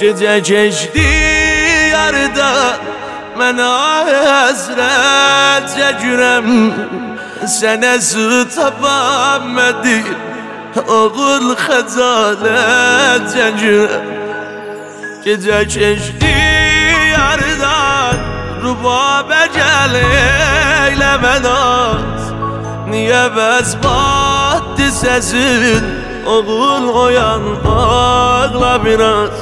Gece geçti yarıda Mena hasret çekirem Sene tapamadı Oğul xəcalet çekirem Gece geçti yarıdan Rubabə gəl eyləmə naz Niye bezbattı sesin Oğul oyan ağla biraz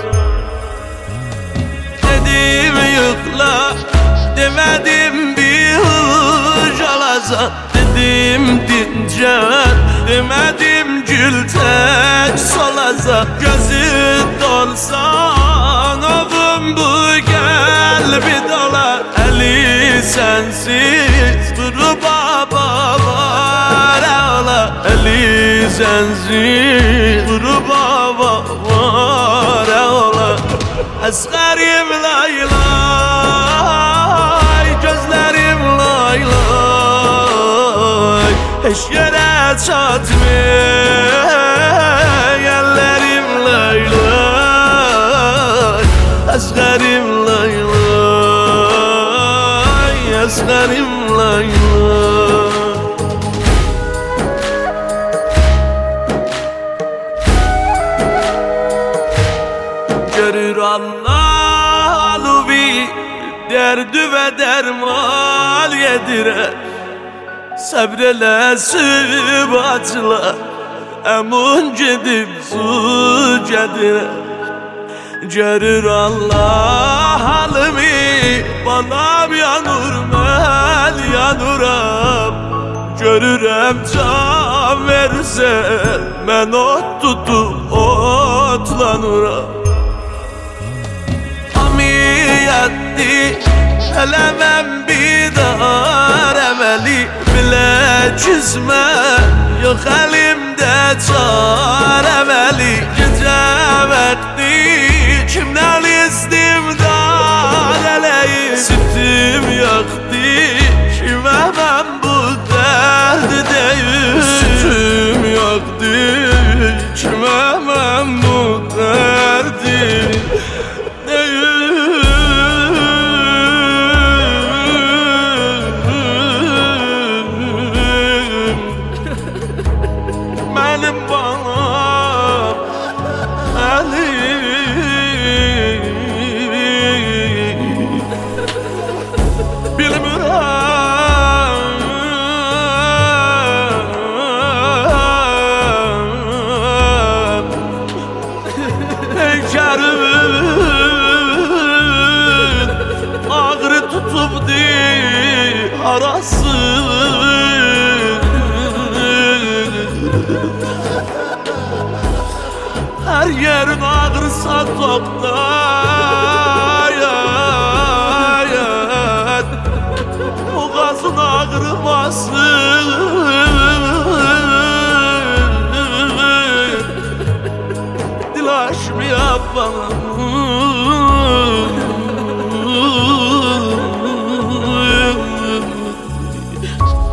Dedim yıkla demedim bir hıç alazan Dedim dincel demedim gül tek solazan Gözün dolsan oğlum bu kalbi dolar Eli sensiz duru baba var ağla Eli sensiz duru baba var ağla Esğerim laylay, gözlerim laylay Heç yere çatmıyor, ellerim laylay Esğerim laylay, esğerim laylay Görür Allah alubi Derdi ve derman yedirer Sabrele sübatçılar Emun gidip su gedirer Görür Allah halimi Balam yanur mən yanuram Görürəm can versen Mən ot tutup otlanuram Elemem bidar emeli bile çizme Yok elimde çar emeli Gece vakti kimden istimdar eleyi Sütüm yaktı kime ben bu derdi değil Sütüm yaktı kime ben bu derdi değil Ağrı tutup di arası Her yerin ağrısa toktayan Boğazın ağrımasın Dilaşmaya bana